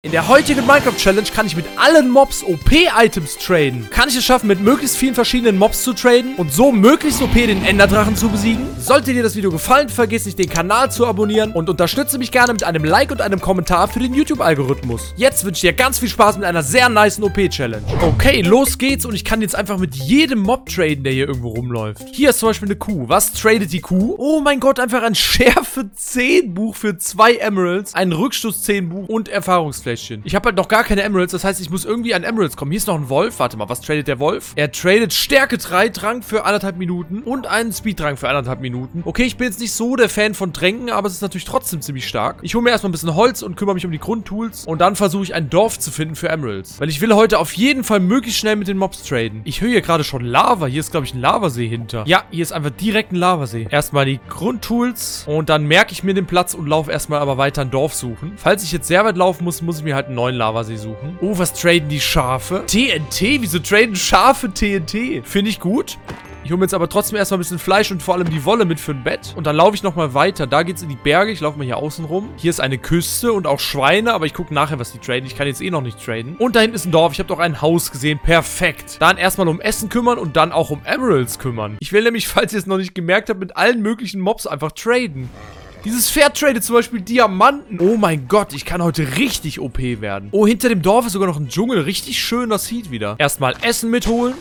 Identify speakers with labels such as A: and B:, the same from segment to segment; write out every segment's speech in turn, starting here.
A: In der heutigen Minecraft-Challenge kann ich mit allen Mobs OP-Items traden. Kann ich es schaffen, mit möglichst vielen verschiedenen Mobs zu traden und so möglichst OP den Enderdrachen zu besiegen? Sollte dir das Video gefallen, vergiss nicht, den Kanal zu abonnieren und unterstütze mich gerne mit einem Like und einem Kommentar für den YouTube-Algorithmus. Jetzt wünsche ich dir ganz viel Spaß mit einer sehr nicen OP-Challenge. Okay, los geht's und ich kann jetzt einfach mit jedem Mob traden, der hier irgendwo rumläuft. Hier ist zum Beispiel eine Kuh. Was tradet die Kuh? Oh mein Gott, einfach ein Schärfe 10 Buch für 2 Emeralds, ein Rückstoß 10 Buch und Erfahrungsfläche. Ich habe halt noch gar keine Emeralds, das heißt, ich muss irgendwie an Emeralds kommen. Hier ist noch ein Wolf. Warte mal, was tradet der Wolf? Er tradet Stärke 3 Trank für 1,5 Minuten und einen Speed-Trank für 1,5 Minuten. Okay, ich bin jetzt nicht so der Fan von Tränken, aber es ist natürlich trotzdem ziemlich stark. Ich hole mir erstmal ein bisschen Holz und kümmere mich um die Grundtools und dann versuche ich ein Dorf zu finden für Emeralds. Weil ich will heute auf jeden Fall möglichst schnell mit den Mobs traden. Ich höre hier gerade schon Lava. Hier ist, glaube ich, ein Lavasee hinter. Ja, hier ist einfach direkt ein Lavasee. Erstmal die Grundtools und dann merke ich mir den Platz und laufe erstmal aber weiter ein Dorf suchen. Falls ich jetzt sehr weit laufen muss, muss ich mir halt einen neuen Lavasee suchen. Oh, was traden die Schafe? TNT? Wieso traden Schafe TNT? Finde ich gut. Ich hole mir jetzt aber trotzdem erstmal ein bisschen Fleisch und vor allem die Wolle mit für ein Bett. Und dann laufe ich nochmal weiter. Da geht es in die Berge. Ich laufe mal hier außen rum. Hier ist eine Küste und auch Schweine. Aber ich gucke nachher, was die traden. Ich kann jetzt eh noch nicht traden. Und da hinten ist ein Dorf. Ich habe doch ein Haus gesehen. Perfekt. Dann erstmal um Essen kümmern und dann auch um Emeralds kümmern. Ich will nämlich, falls ihr es noch nicht gemerkt habt, mit allen möglichen Mobs einfach traden. Dieses Pferd tradet zum Beispiel Diamanten. Oh mein Gott, ich kann heute richtig OP werden. Oh, hinter dem Dorf ist sogar noch ein Dschungel. Richtig schön, das sieht wieder. Erstmal Essen mitholen.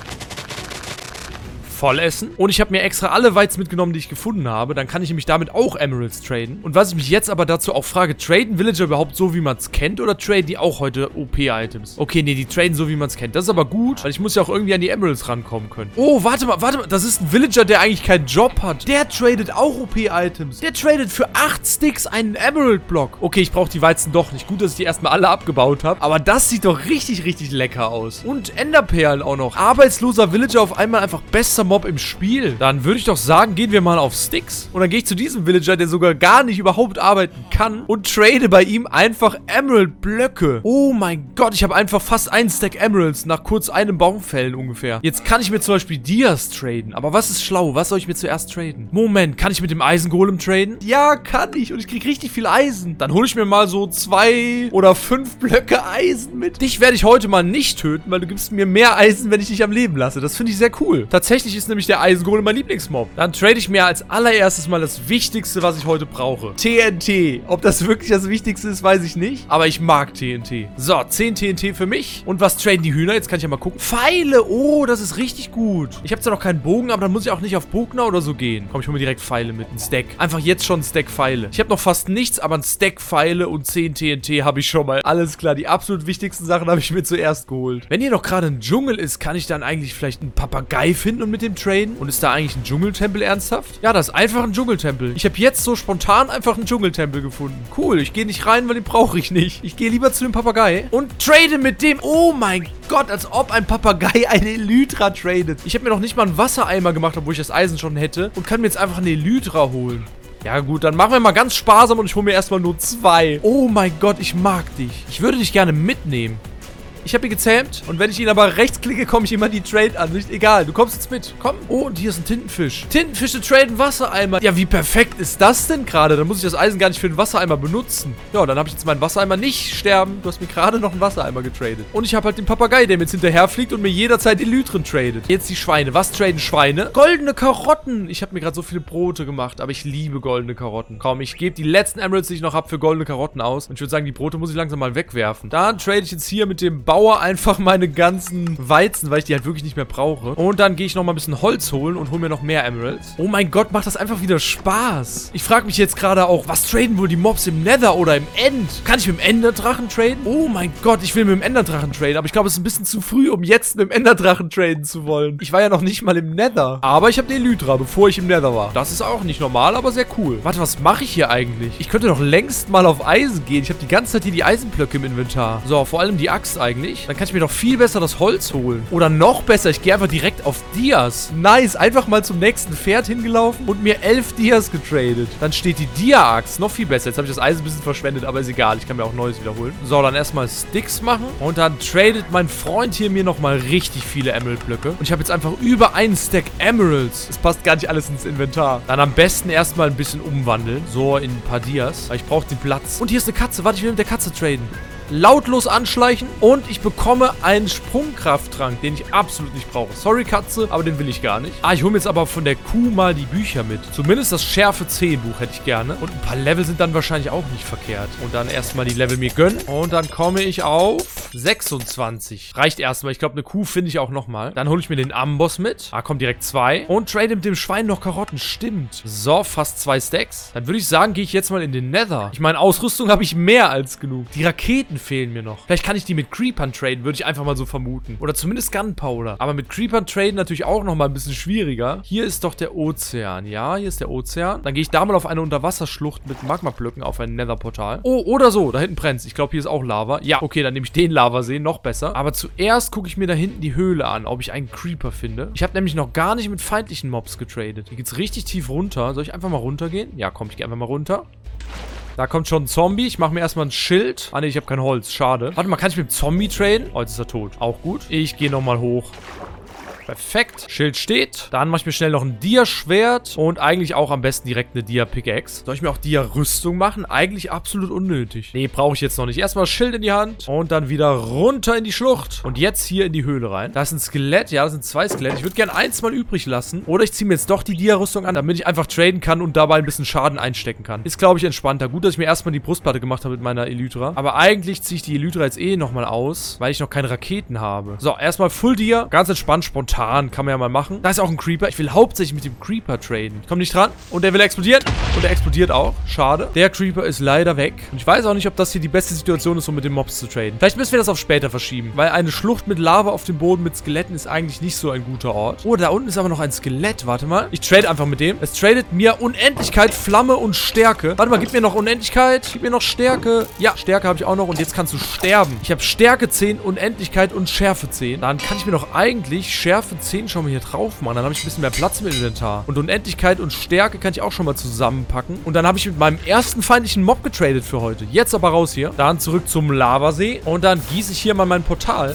A: Voll essen. Und ich habe mir extra alle Weizen mitgenommen, die ich gefunden habe. Dann kann ich nämlich damit auch Emeralds traden. Und was ich mich jetzt aber dazu auch frage, traden Villager überhaupt so, wie man es kennt? Oder traden die auch heute OP-Items? Okay, nee, die traden so, wie man es kennt. Das ist aber gut, weil ich muss ja auch irgendwie an die Emeralds rankommen können. Oh, warte mal. Das ist ein Villager, der eigentlich keinen Job hat. Der tradet auch OP-Items. Der tradet für 8 Sticks einen Emerald-Block. Okay, ich brauche die Weizen doch nicht. Gut, dass ich die erstmal alle abgebaut habe. Aber das sieht doch richtig, richtig lecker aus. Und Enderperlen auch noch. Arbeitsloser Villager auf einmal einfach bester Mob im Spiel. Dann würde ich doch sagen, gehen wir mal auf Sticks. Und dann gehe ich zu diesem Villager, der sogar gar nicht überhaupt arbeiten kann und trade bei ihm einfach Emerald-Blöcke. Oh mein Gott, ich habe einfach fast einen Stack Emeralds nach kurz einem Baumfällen ungefähr. Jetzt kann ich mir zum Beispiel Dias traden. Aber was ist schlau? Was soll ich mir zuerst traden? Moment, kann ich mit dem Eisengolem traden? Ja, kann ich. Und ich kriege richtig viel Eisen. Dann hole ich mir mal so 2 oder 5 Blöcke Eisen mit. Dich werde ich heute mal nicht töten, weil du gibst mir mehr Eisen, wenn ich dich am Leben lasse. Das finde ich sehr cool. Tatsächlich ist nämlich der Eisengolem mein Lieblingsmob. Dann trade ich mir als allererstes mal das Wichtigste, was ich heute brauche. TNT. Ob das wirklich das Wichtigste ist, weiß ich nicht. Aber ich mag TNT. So, 10 TNT für mich. Und was traden die Hühner? Jetzt kann ich ja mal gucken. Pfeile. Oh, das ist richtig gut. Ich habe zwar noch keinen Bogen, aber dann muss ich auch nicht auf Bogner oder so gehen. Komm, ich hole mir direkt Pfeile mit. Ein Stack. Einfach jetzt schon ein Stack Pfeile. Ich habe noch fast nichts, aber ein Stack Pfeile und 10 TNT habe ich schon mal. Alles klar, die absolut wichtigsten Sachen habe ich mir zuerst geholt. Wenn hier noch gerade ein Dschungel ist, kann ich dann eigentlich vielleicht einen Papagei finden und mit dem traden? Und ist da eigentlich ein Dschungeltempel ernsthaft? Ja, das ist einfach ein Dschungeltempel. Ich habe jetzt so spontan einfach einen Dschungeltempel gefunden. Cool, ich gehe nicht rein, weil den brauche ich nicht. Ich gehe lieber zu dem Papagei und trade mit dem. Oh mein Gott, als ob ein Papagei eine Elytra tradet. Ich habe mir noch nicht mal einen Wassereimer gemacht, obwohl ich das Eisen schon hätte. Und kann mir jetzt einfach eine Elytra holen. Ja gut, dann machen wir mal ganz sparsam und ich hole mir erstmal nur 2. Oh mein Gott, ich mag dich. Ich würde dich gerne mitnehmen. Ich habe ihn gezähmt und wenn ich ihn aber rechts klicke, komme ich ihm an die Trade-Ansicht. Egal, du kommst jetzt mit. Komm. Oh, und hier ist ein Tintenfisch. Tintenfische traden Wassereimer. Ja, wie perfekt ist das denn gerade? Dann muss ich das Eisen gar nicht für den Wassereimer benutzen. Ja, dann habe ich jetzt meinen Wassereimer nicht sterben. Du hast mir gerade noch einen Wassereimer getradet. Und ich habe halt den Papagei, der mir jetzt hinterherfliegt und mir jederzeit Elytren tradet. Jetzt die Schweine. Was traden Schweine? Goldene Karotten. Ich habe mir gerade so viele Brote gemacht, aber ich liebe goldene Karotten. Komm, ich gebe die letzten Emeralds, die ich noch habe, für goldene Karotten aus. Und ich würde sagen, die Brote muss ich langsam mal wegwerfen. Dann trade ich jetzt hier mit dem Bauer einfach meine ganzen Weizen, weil ich die halt wirklich nicht mehr brauche. Und dann gehe ich noch mal ein bisschen Holz holen und hole mir noch mehr Emeralds. Oh mein Gott, macht das einfach wieder Spaß. Ich frage mich jetzt gerade auch, was traden wohl die Mobs im Nether oder im End? Kann ich mit dem Enderdrachen traden? Oh mein Gott, ich will mit dem Enderdrachen traden, aber ich glaube, es ist ein bisschen zu früh, um jetzt mit dem Enderdrachen traden zu wollen. Ich war ja noch nicht mal im Nether. Aber ich habe die Elytra, bevor ich im Nether war. Das ist auch nicht normal, aber sehr cool. Warte, was mache ich hier eigentlich? Ich könnte doch längst mal auf Eisen gehen. Ich habe die ganze Zeit hier die Eisenblöcke im Inventar. So, vor allem die Axt eigentlich. Dann kann ich mir doch viel besser das Holz holen. Oder noch besser, ich gehe einfach direkt auf Dias. Nice, einfach mal zum nächsten Pferd hingelaufen und mir 11 Dias getradet. Dann steht die Dia-Axt, noch viel besser. Jetzt habe ich das Eisen ein bisschen verschwendet, aber ist egal. Ich kann mir auch Neues wiederholen. So, dann erstmal Sticks machen. Und dann tradet mein Freund hier mir nochmal richtig viele Emerald-Blöcke. Und ich habe jetzt einfach über einen Stack Emeralds. Das passt gar nicht alles ins Inventar. Dann am besten erstmal ein bisschen umwandeln. So, in ein paar Dias. Weil ich brauche den Platz. Und hier ist eine Katze. Warte, ich will mit der Katze traden. lautlos anschleichen und ich bekomme einen Sprungkrafttrank, den ich absolut nicht brauche. Sorry, Katze, aber den will ich gar nicht. Ah, ich hole mir jetzt aber von der Kuh mal die Bücher mit. Zumindest das Schärfe 10 Buch hätte ich gerne. Und ein paar Level sind dann wahrscheinlich auch nicht verkehrt. Und dann erstmal die Level mir gönnen. Und dann komme ich auf 26. Reicht erstmal. Ich glaube, eine Kuh finde ich auch nochmal. Dann hole ich mir den Amboss mit. Ah, kommt direkt 2. Und trade mit dem Schwein noch Karotten. Stimmt. So, fast 2 Stacks. Dann würde ich sagen, gehe ich jetzt mal in den Nether. Ich meine, Ausrüstung habe ich mehr als genug. Die Raketen fehlen mir noch. Vielleicht kann ich die mit Creepern traden, würde ich einfach mal so vermuten. Oder zumindest Gunpowder. Aber mit Creepern traden natürlich auch nochmal ein bisschen schwieriger. Hier ist doch der Ozean. Ja, hier ist der Ozean. Dann gehe ich da mal auf eine Unterwasserschlucht mit Magmablöcken auf ein Nether-Portal. Oh, oder so. Da hinten brennt's. Ich glaube, hier ist auch Lava. Ja, okay, dann nehme ich den Lavasee. Noch besser. Aber zuerst gucke ich mir da hinten die Höhle an, ob ich einen Creeper finde. Ich habe nämlich noch gar nicht mit feindlichen Mobs getradet. Hier geht's richtig tief runter. Soll ich einfach mal runtergehen? Ja, komm, ich gehe einfach mal runter. Da kommt schon ein Zombie. Ich mache mir erstmal ein Schild. Ah, ne, ich habe kein Holz. Schade. Warte mal, kann ich mit dem Zombie traden? Oh, jetzt ist er tot. Auch gut. Ich gehe nochmal hoch. Perfekt. Schild steht. Dann mache ich mir schnell noch ein Dia-Schwert und eigentlich auch am besten direkt eine Dia-Pickaxe. Soll ich mir auch Dia-Rüstung machen? Eigentlich absolut unnötig. Nee, brauche ich jetzt noch nicht. Erstmal Schild in die Hand und dann wieder runter in die Schlucht. Und jetzt hier in die Höhle rein. Da ist ein Skelett. Ja, das sind 2 Skelette. Ich würde gerne eins mal übrig lassen. Oder ich ziehe mir jetzt doch die Dia-Rüstung an, damit ich einfach traden kann und dabei ein bisschen Schaden einstecken kann. Ist, glaube ich, entspannter. Gut, dass ich mir erstmal die Brustplatte gemacht habe mit meiner Elytra. Aber eigentlich ziehe ich die Elytra jetzt eh nochmal aus, weil ich noch keine Raketen habe. So, erstmal Full Dia. Ganz entspannt, spontan. Kann man ja mal machen. Da ist auch ein Creeper. Ich will hauptsächlich mit dem Creeper traden. Ich komme nicht dran. Und der will explodieren. Und der explodiert auch. Schade. Der Creeper ist leider weg. Und ich weiß auch nicht, ob das hier die beste Situation ist, um mit den Mobs zu traden. Vielleicht müssen wir das auf später verschieben. Weil eine Schlucht mit Lava auf dem Boden mit Skeletten ist eigentlich nicht so ein guter Ort. Oh, da unten ist aber noch ein Skelett. Warte mal. Ich trade einfach mit dem. Es tradet mir Unendlichkeit, Flamme und Stärke. Warte mal, gib mir noch Unendlichkeit. Gib mir noch Stärke. Ja, Stärke habe ich auch noch. Und jetzt kannst du sterben. Ich habe Stärke 10, Unendlichkeit und Schärfe 10. Dann kann ich mir doch eigentlich Schärfe 10 schon mal hier drauf machen. Dann habe ich ein bisschen mehr Platz im Inventar. Und Unendlichkeit und Stärke kann ich auch schon mal zusammenpacken. Und dann habe ich mit meinem ersten feindlichen Mob getradet für heute. Jetzt aber raus hier. Dann zurück zum Lavasee. Und dann gieße ich hier mal mein Portal.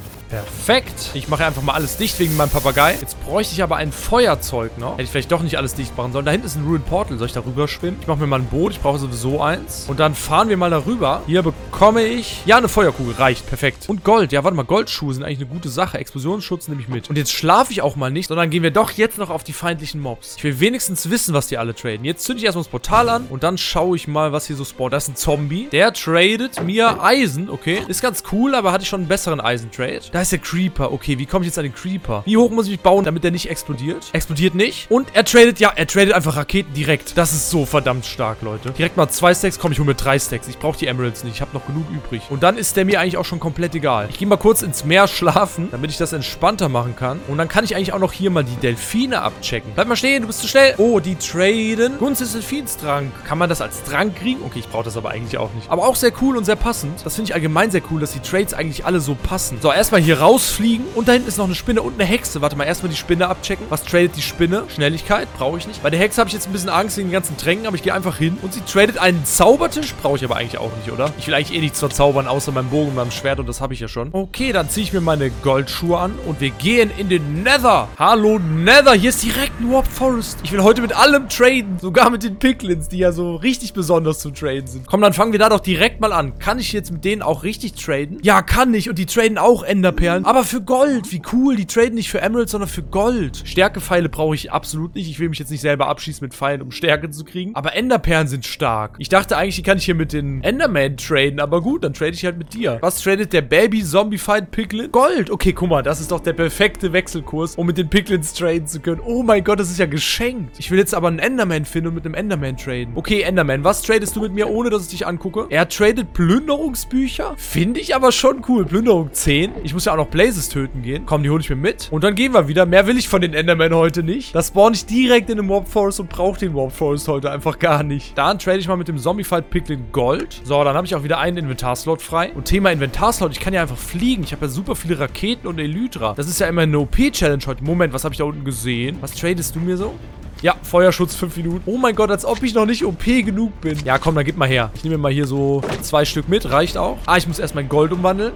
A: Perfekt. Ich mache einfach mal alles dicht wegen meinem Papagei. Jetzt bräuchte ich aber ein Feuerzeug noch. Hätte ich vielleicht doch nicht alles dicht machen sollen. Da hinten ist ein Ruined Portal. Soll ich da rüber schwimmen? Ich mache mir mal ein Boot. Ich brauche sowieso eins. Und dann fahren wir mal darüber. Hier bekomme ich... Ja, eine Feuerkugel. Reicht. Perfekt. Und Gold. Ja, warte mal. Goldschuhe sind eigentlich eine gute Sache. Explosionsschutz nehme ich mit. Und jetzt schlafe ich auch mal nicht, sondern gehen wir doch jetzt noch auf die feindlichen Mobs. Ich will wenigstens wissen, was die alle traden. Jetzt zünde ich erstmal das Portal an und dann schaue ich mal, was hier so spawnt. Da ist ein Zombie. Der tradet mir Eisen. Okay. Ist ganz cool, aber hatte ich schon einen besseren Eisentrade. Da ist der Creeper. Okay, wie komme ich jetzt an den Creeper? Wie hoch muss ich mich bauen, damit der nicht explodiert? Explodiert nicht. Und er tradet, ja, er tradet einfach Raketen direkt. Das ist so verdammt stark, Leute. Direkt mal 2 Stacks. Komm, ich hole mir 3 Stacks. Ich brauche die Emeralds nicht. Ich habe noch genug übrig. Und dann ist der mir eigentlich auch schon komplett egal. Ich gehe mal kurz ins Meer schlafen, damit ich das entspannter machen kann. Und dann kann ich eigentlich auch noch hier mal die Delfine abchecken. Bleib mal stehen, du bist zu schnell. Oh, die traden. Gunst des Delfinstrank. Kann man das als Trank kriegen? Okay, ich brauche das aber eigentlich auch nicht. Aber auch sehr cool und sehr passend. Das finde ich allgemein sehr cool, dass die Trades eigentlich alle so passen. So, erstmal hier rausfliegen. Und da hinten ist noch eine Spinne und eine Hexe. Warte mal, erstmal die Spinne abchecken. Was tradet die Spinne? Schnelligkeit? Brauche ich nicht. Bei der Hexe habe ich jetzt ein bisschen Angst wegen den ganzen Tränken, aber ich gehe einfach hin. Und sie tradet einen Zaubertisch. Brauche ich aber eigentlich auch nicht, oder? Ich will eigentlich eh nichts verzaubern, außer meinem Bogen und meinem Schwert. Und das habe ich ja schon. Okay, dann ziehe ich mir meine Goldschuhe an. Und wir gehen in den Nether. Hallo, Nether. Hier ist direkt ein Warp Forest. Ich will heute mit allem traden. Sogar mit den Piglins, die ja so richtig besonders zu traden sind. Komm, dann fangen wir da doch direkt mal an. Kann ich jetzt mit denen auch richtig traden? Ja, kann ich. Und die traden auch Enderperlen. Aber für Gold. Wie cool. Die traden nicht für Emeralds, sondern für Gold. Stärkepfeile brauche ich absolut nicht. Ich will mich jetzt nicht selber abschießen mit Pfeilen, um Stärke zu kriegen. Aber Enderperlen sind stark. Ich dachte eigentlich, die kann ich hier mit den Enderman traden. Aber gut, dann trade ich halt mit dir. Was tradet der Baby-Zombie-Fight-Piglin? Gold. Okay, guck mal. Das ist doch der perfekte Wechselkurs, um mit den Piglins traden zu können. Oh mein Gott, das ist ja geschenkt. Ich will jetzt aber einen Enderman finden und mit einem Enderman traden. Okay, Enderman, was tradest du mit mir, ohne dass ich dich angucke? Er tradet Plünderungsbücher. Finde ich aber schon cool. Plünderung 10. Ich muss ja auch noch Blazes töten gehen. Komm, die hole ich mir mit. Und dann gehen wir wieder. Mehr will ich von den Endermen heute nicht. Das spawn ich direkt in den Warp Forest und brauche den Warp Forest heute einfach gar nicht. Dann trade ich mal mit dem Zombie-Fight Piglin Gold. So, dann habe ich auch wieder einen Inventarslot frei. Und Thema Inventarslot, ich kann ja einfach fliegen. Ich habe ja super viele Raketen und Elytra. Das ist ja immer eine OP-Challenge heute. Moment, was habe ich da unten gesehen? Was tradest du mir so? Ja, Feuerschutz 5 Minuten. Oh mein Gott, als ob ich noch nicht OP genug bin. Ja, komm, dann gib mal her. Ich nehme mir mal hier so 2 Stück mit. Reicht auch. Ah, ich muss erst mein Gold umwandeln.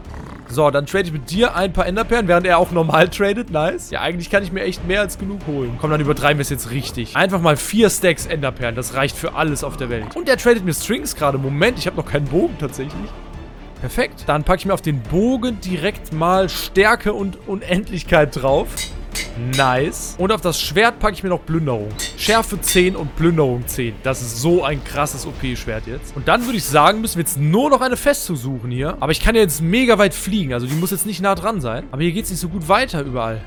A: So, dann trade ich mit dir ein paar Enderperlen, während er auch normal tradet. Nice. Ja, eigentlich kann ich mir echt mehr als genug holen. Komm, dann übertreiben wir es jetzt richtig. Einfach mal 4 Stacks Enderperlen. Das reicht für alles auf der Welt. Und der tradet mir Strings gerade. Moment, ich habe noch keinen Bogen tatsächlich. Perfekt. Dann packe ich mir auf den Bogen direkt mal Stärke und Unendlichkeit drauf. Nice. Und auf das Schwert packe ich mir noch Plünderung. Schärfe 10 und Plünderung 10. Das ist so ein krasses OP-Schwert jetzt. Und dann würde ich sagen, müssen wir jetzt nur noch eine Festung suchen hier. Aber ich kann ja jetzt mega weit fliegen. Also die muss jetzt nicht nah dran sein. Aber hier geht es nicht so gut weiter überall.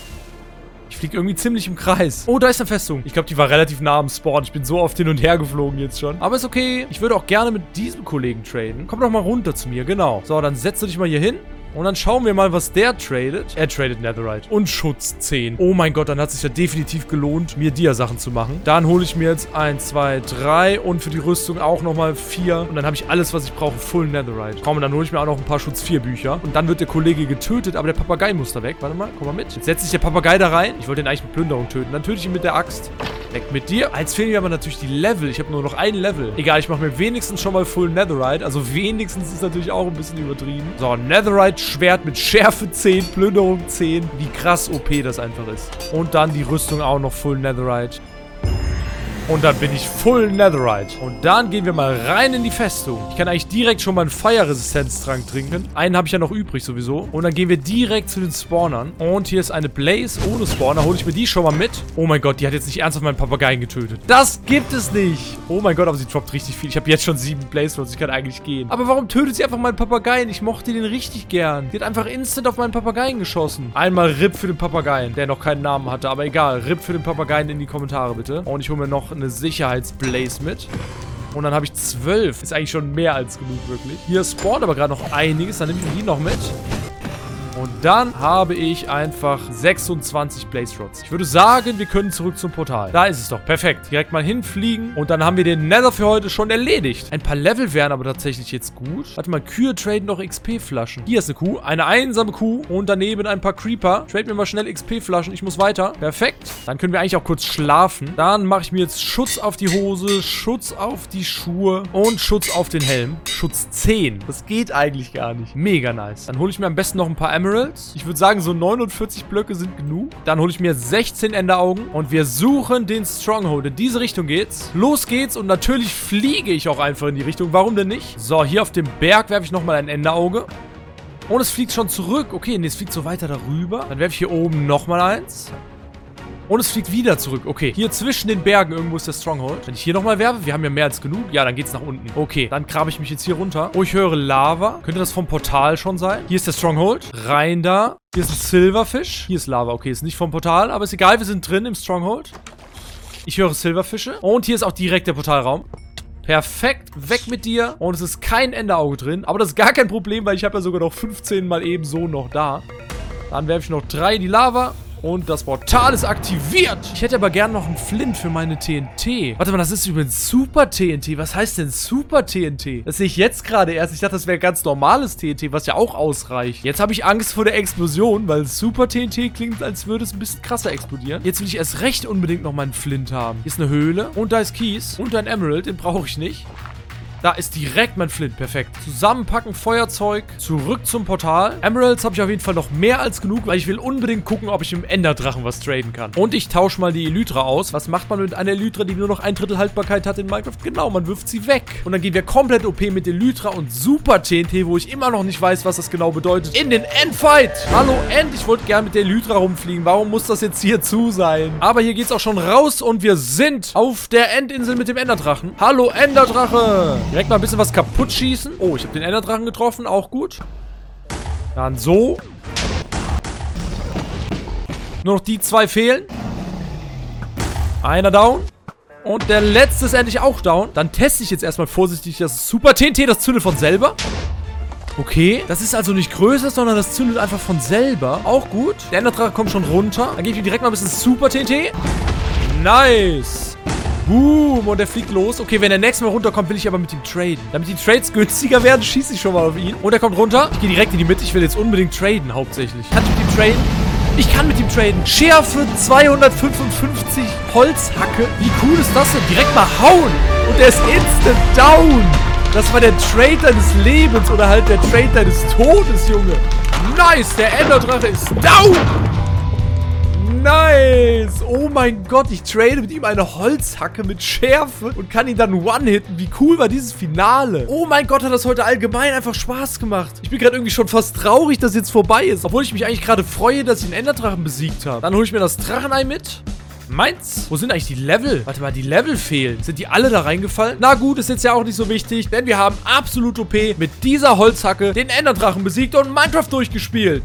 A: Ich fliege irgendwie ziemlich im Kreis. Oh, da ist eine Festung. Ich glaube, die war relativ nah am Spawn. Ich bin so oft hin und her geflogen jetzt schon. Aber ist okay. Ich würde auch gerne mit diesem Kollegen traden. Komm doch mal runter zu mir. Genau. So, dann setzt du dich mal hier hin. Und dann schauen wir mal, was der tradet. Er tradet Netherite. Und Schutz 10. Oh mein Gott, dann hat es sich ja definitiv gelohnt, mir Dia-Sachen zu machen. Dann hole ich mir jetzt 1, 2, 3 und für die Rüstung auch nochmal 4. Und dann habe ich alles, was ich brauche, Full Netherite. Komm, und dann hole ich mir auch noch ein paar Schutz 4 Bücher. Und dann wird der Kollege getötet, aber der Papagei muss da weg. Warte mal, komm mal mit. Jetzt setzt sich der Papagei da rein. Ich wollte ihn eigentlich mit Plünderung töten. Dann töte ich ihn mit der Axt. Weg mit dir. Jetzt fehlen mir aber natürlich die Level. Ich habe nur noch ein Level. Egal, ich mache mir wenigstens schon mal Full Netherite. Also wenigstens ist natürlich auch ein bisschen übertrieben. So, Netherite-Schwert mit Schärfe 10, Plünderung 10. Wie krass OP das einfach ist. Und dann die Rüstung auch noch Full Netherite. Und dann bin ich Full Netherite. Und dann gehen wir mal rein in die Festung. Ich kann eigentlich direkt schon mal einen Feuerresistenztrank trinken. Einen habe ich ja noch übrig sowieso. Und dann gehen wir direkt zu den Spawnern. Und hier ist eine Blaze ohne Spawner. Hole ich mir die schon mal mit. Oh mein Gott, die hat jetzt nicht ernsthaft meinen Papageien getötet. Das gibt es nicht. Oh mein Gott, aber sie droppt richtig viel. Ich habe jetzt schon 7 Blaze Rods. Ich kann eigentlich gehen. Aber warum tötet sie einfach meinen Papageien? Ich mochte den richtig gern. Die hat einfach instant auf meinen Papageien geschossen. Einmal RIP für den Papageien, der noch keinen Namen hatte. Aber egal, RIP für den Papageien in die Kommentare bitte. Und ich hole mir noch eine Sicherheitsblaze mit. Und dann habe ich 12. Ist eigentlich schon mehr als genug, wirklich. Hier spawnt aber gerade noch einiges. Dann nehme ich mir die noch mit. Und dann habe ich einfach 26 Blaze Rods. Ich würde sagen, wir können zurück zum Portal. Da ist es doch. Perfekt. Direkt mal hinfliegen. Und dann haben wir den Nether für heute schon erledigt. Ein paar Level wären aber tatsächlich jetzt gut. Warte mal, Kühe traden noch XP-Flaschen. Hier ist eine Kuh. Eine einsame Kuh. Und daneben ein paar Creeper. Trade mir mal schnell XP-Flaschen. Ich muss weiter. Perfekt. Dann können wir eigentlich auch kurz schlafen. Dann mache ich mir jetzt Schutz auf die Hose, Schutz auf die Schuhe und Schutz auf den Helm. Schutz 10. Das geht eigentlich gar nicht. Mega nice. Dann hole ich mir am besten noch ein paar Emeralds. Ich würde sagen, so 49 Blöcke sind genug. Dann hole ich mir 16 Enderaugen und wir suchen den Stronghold. In diese Richtung geht's. Los geht's und natürlich fliege ich auch einfach in die Richtung. Warum denn nicht? So, hier auf dem Berg werfe ich nochmal ein Enderauge. Und es fliegt schon zurück. Okay, nee, es fliegt so weiter darüber. Dann werfe ich hier oben nochmal eins. Und es fliegt wieder zurück. Okay, hier zwischen den Bergen irgendwo ist der Stronghold. Wenn ich hier nochmal werfe, wir haben ja mehr als genug. Ja, dann geht's nach unten. Okay, dann grabe ich mich jetzt hier runter. Oh, ich höre Lava. Könnte das vom Portal schon sein? Hier ist der Stronghold. Rein da. Hier ist ein Silverfish. Hier ist Lava. Okay, ist nicht vom Portal, aber ist egal. Wir sind drin im Stronghold. Ich höre Silverfische. Und hier ist auch direkt der Portalraum. Perfekt, weg mit dir. Und es ist kein Enderauge drin. Aber das ist gar kein Problem, weil ich habe ja sogar noch 15 mal eben so noch da. Dann werfe ich noch 3 in die Lava. Und das Portal ist aktiviert. Ich hätte aber gern noch einen Flint für meine TNT. Warte mal, das ist übrigens Super TNT. Was heißt denn Super TNT? Das sehe ich jetzt gerade erst. Ich dachte, das wäre ganz normales TNT, was ja auch ausreicht. Jetzt habe ich Angst vor der Explosion, weil Super TNT klingt, als würde es ein bisschen krasser explodieren. Jetzt will ich erst recht unbedingt noch meinen Flint haben. Hier ist eine Höhle und da ist Kies und ein Emerald. Den brauche ich nicht. Da ist direkt mein Flint. Perfekt. Zusammenpacken, Feuerzeug. Zurück zum Portal. Emeralds habe ich auf jeden Fall noch mehr als genug, weil ich will unbedingt gucken, ob ich im Enderdrachen was traden kann. Und ich tausche mal die Elytra aus. Was macht man mit einer Elytra, die nur noch 1/3 Haltbarkeit hat in Minecraft? Genau, man wirft sie weg. Und dann gehen wir komplett OP mit Elytra und Super TNT, wo ich immer noch nicht weiß, was das genau bedeutet, in den Endfight. Hallo End, ich wollte gerne mit der Elytra rumfliegen. Warum muss das jetzt hier zu sein? Aber hier geht's auch schon raus und wir sind auf der Endinsel mit dem Enderdrachen. Hallo Enderdrache. Direkt mal ein bisschen was kaputt schießen. Oh, ich habe den Enderdrachen getroffen. Auch gut. Dann so. Nur noch die 2 fehlen. Einer down. Und der letzte ist endlich auch down. Dann teste ich jetzt erstmal vorsichtig das Super TNT. Das zündet von selber. Okay. Das ist also nicht größer, sondern das zündet einfach von selber. Auch gut. Der Enderdrache kommt schon runter. Dann gebe ich ihm direkt mal ein bisschen Super TNT. Nice. Boom, und er fliegt los. Okay, wenn der nächste Mal runterkommt, will ich aber mit ihm traden. Damit die Trades günstiger werden, schieße ich schon mal auf ihn. Und er kommt runter. Ich gehe direkt in die Mitte. Ich will jetzt unbedingt traden, hauptsächlich. Kann ich mit ihm traden? Ich kann mit ihm traden. Schärfe 255 Holzhacke. Wie cool ist das denn? Direkt mal hauen. Und er ist instant down. Das war der Trade deines Lebens oder halt der Trade deines Todes, Junge. Nice, der Enderdrache ist down. Nice. Oh mein Gott, ich trade mit ihm eine Holzhacke mit Schärfe und kann ihn dann one-hitten. Wie cool war dieses Finale? Oh mein Gott, hat das heute allgemein einfach Spaß gemacht. Ich bin gerade irgendwie schon fast traurig, dass jetzt vorbei ist. Obwohl ich mich eigentlich gerade freue, dass ich den Enderdrachen besiegt habe. Dann hole ich mir das Drachenei mit. Meins? Wo sind eigentlich die Level? Warte mal, die Level fehlen. Sind die alle da reingefallen? Na gut, ist jetzt ja auch nicht so wichtig, denn wir haben absolut OP mit dieser Holzhacke den Enderdrachen besiegt und Minecraft durchgespielt.